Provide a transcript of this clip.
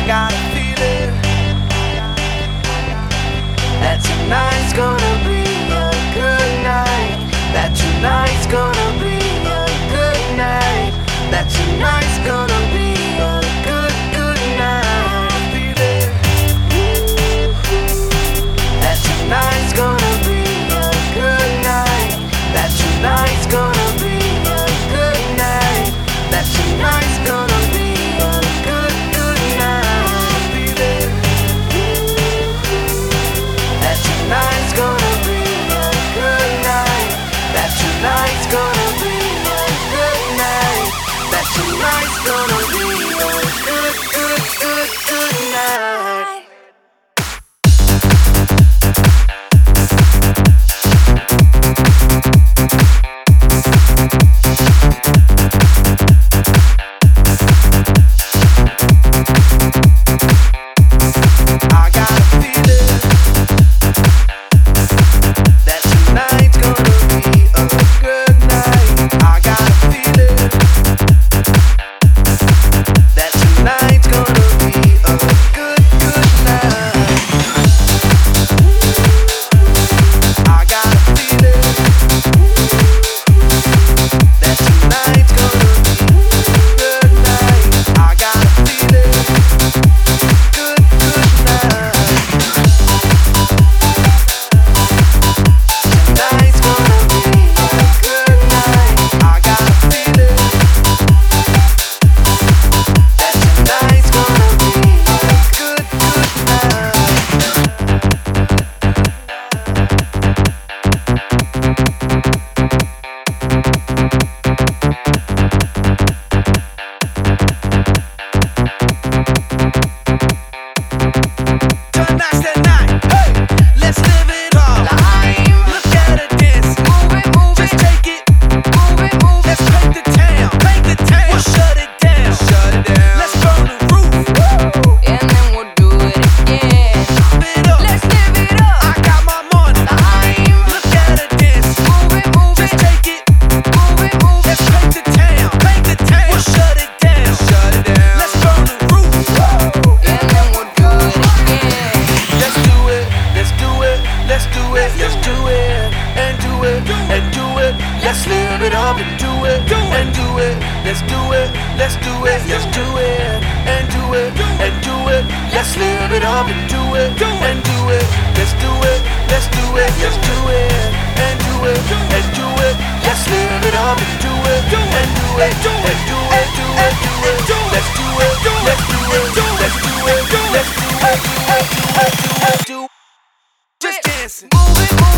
got a feeling that tonight's gonna be a good night. That tonight's gonna be a good night. That tonight's gonna be a good, good night. Feeling that tonight's gonna be a good night. That tonight's gonna be a good night. That tonight's gonna be a good, good night. Feeling that tonight's gonna be a good night. That tonight's gonna be a good night. That tonight's gonna be a good, good, good, good night. I got a feeling that tonight's gonna be a good night. I got a feeling that tonight's gonna be a good, good night. I got a feeling that tonight's gonna be a good night. I got a feeling good, good night. Tonight's gonna be a good night. I got a feeling that tonight's gonna be a good, good night. Tonight's the night, hey, let's live it all. Look at her dance, just take it, let's paint the town, we'll shut it down, let's burn the roof, And then we'll do it again. pop it up, Let's live it up. I got my money, look at her dance, just take it, let's paint the town, we'll shut it down, let's burn the roof, And then we'll do it again. let's do it, let's do it, let's do it, let's do it, and do it, and do it, let's live it up and do it, and do it, let's do it, let's do it, let's do it, and do it, and do it, let's live it up and do it, and do it, let's do it, let's do it, let's do it, and do it, and do it, let's live it up and do it, and do it, and do it, do it, do it, let's do it, let's do it, let's do it, let's do it, do it, do it, do it, do it, just dancing. Move it,